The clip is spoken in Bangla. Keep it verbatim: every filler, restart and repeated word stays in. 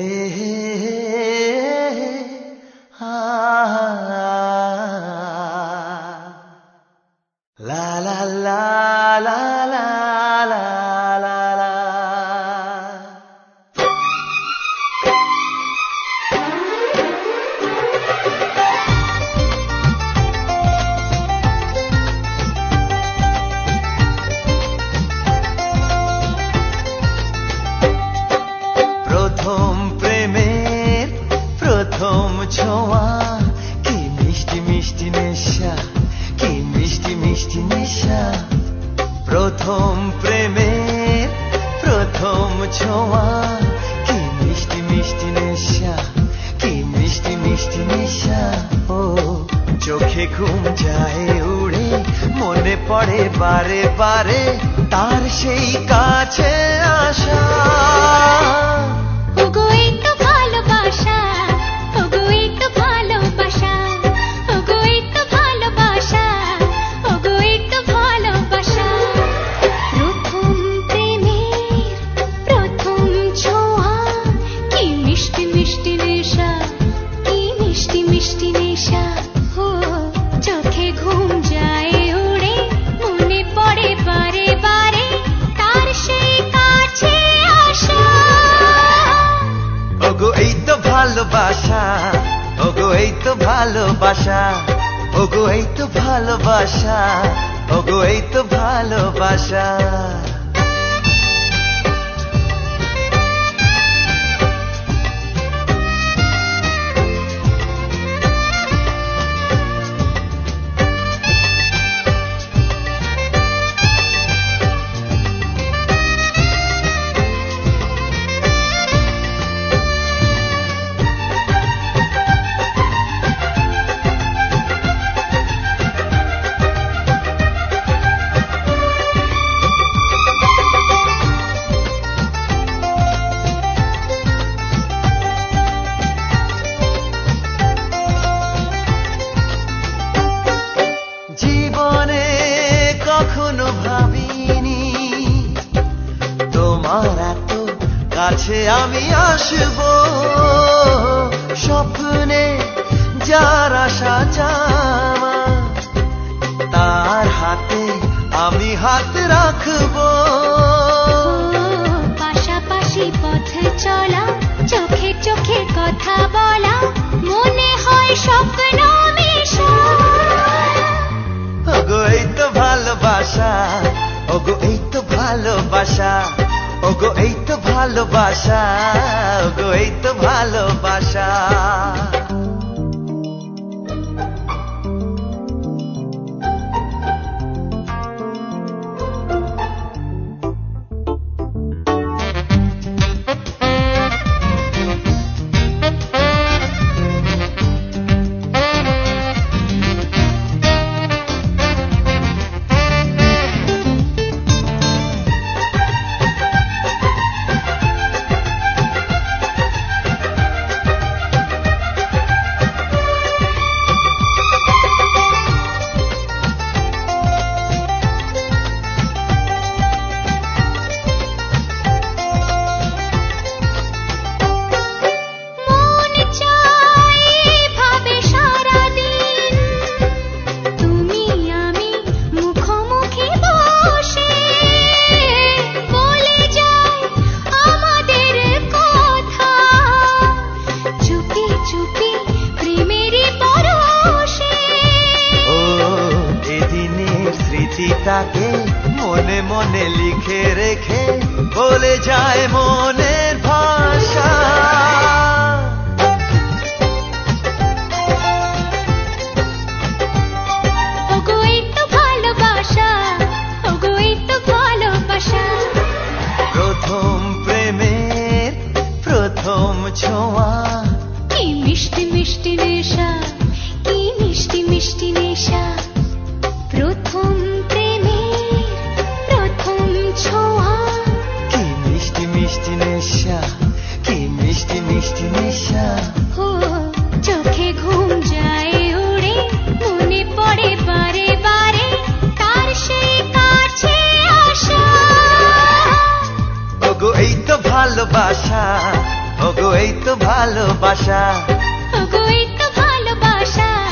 লা লা লা লা লা লা লা লা। প্রথম প্রেমের প্রথম ছোঁয়া, কি মিষ্টি মিষ্টি নেশা, কি মিষ্টি মিষ্টি নেশা। প্রথম প্রেমের প্রথম ছোঁয়া, কি মিষ্টি মিষ্টি নেশা, কি মিষ্টি মিষ্টি নেশা। ও চোখে ঘুম যায় উড়ে, মনে পড়ে বারে বারে তার সেই কাছে আসা। ওগো এই তো ভালোবাসা, ওগো এই তো ভালোবাসা, ওগো এই তো ভালোবাসা, ওগো এই তো ভালোবাসা। প্রথম প্রেমের প্রথম ছোঁয়া, কি মিষ্টি মিষ্টি নেশা, কি মিষ্টি মিষ্টি নেশা। ও চোখে ঘুম যায় উড়ে, মনে পড়ে বারে বারে তার সেই কাছে আসা। ওগো এই তো ভালোবাসা, ওগো এই তো ভালোবাসা, ওগো এই তো ভালোবাসা, ওগো এই তো ভালোবাসা। জীবনে কখনো ভাবিনি তোমার এত কাছে আমি আসব। স্বপ্নে যার আশা চাওয়া, তার হাতে আমি হাত রাখবো। পাশাপাশি পথ চলা, চোখে চোখে কথা বলা, মনে হয় স্বপ্ন মেশা। ওগো এই তো ভালোবাসা, ওগো এই তো ভালোবাসা, ওগো এই তো ভালোবাসা, ওগো এই তো ভালোবাসা। তাকে মনে মনে লিখে রেখে বলে যায় মনের ভাষা। ওগো এই তো ভালোবাসা, ওগো এই তো ভালোবাসা। প্রথম প্রেমের প্রথম ছোঁয়া, কি মিষ্টি মিষ্টি নেশা, কি মিষ্টি মিষ্টি নেশা। প্রথম প্রেমের প্রথম ছোঁয়া, কি মিষ্টি মিষ্টি নেশা, কি মিষ্টি মিষ্টি নেশা। ও চোখে ঘুম যায় উড়ে, মনে পড়ে বারে বারে তার সেই কাছে আসা। ওগো এই তো ভালোবাসা, ওগো এই তো ভালোবাসা ওগো এই তো ভালোবাসা